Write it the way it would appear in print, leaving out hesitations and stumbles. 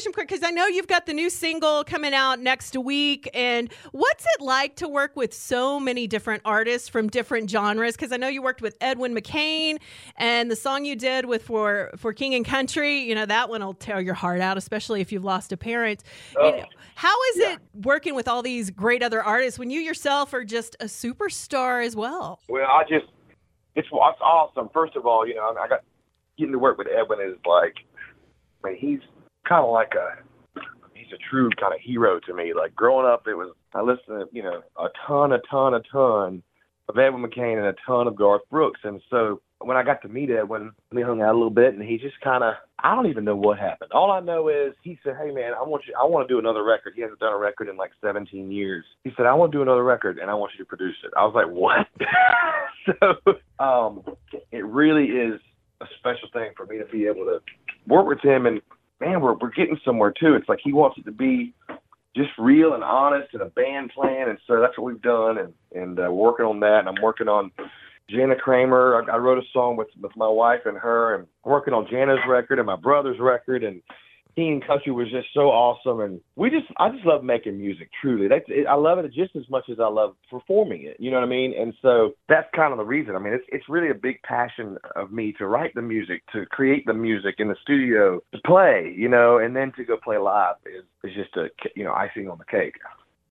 question quick, because I know you've got the new single coming out next week. And what's it like to work with so many different artists from different genres? Because I know you worked with Edwin McCain, and the song you did with for King and Country, you know, that one will tear your heart out, especially if you've lost a parent. You know, how is it working with all these great other artists when you yourself are just a superstar as well? Well, it's awesome. First of all, you know, I got getting to work with Edwin is like, I mean, he's kind of like he's a true kind of hero to me. Like growing up, I listened to, you know, a ton of Edwin McCain and a ton of Garth Brooks. And so when I got to meet Edwin, we hung out a little bit, and he just kind of, I don't even know what happened. All I know is he said, hey man, I want to do another record. He hasn't done a record in like 17 years. He said, I want to do another record and I want you to produce it. I was like, what? So, it really is a special thing for me to be able to work with him, and man, we're getting somewhere too. It's like he wants it to be just real and honest and a band plan, and so that's what we've done, and working on that. And I'm working on Jana Kramer. I wrote a song with my wife and her, and working on Jana's record and my brother's record, and King and Country was just so awesome. And I just love making music, truly. I love it just as much as I love performing it, you know what I mean? And so that's kind of the reason. I mean, it's really a big passion of me to write the music, to create the music in the studio, to play, you know, and then to go play live is just icing on the cake.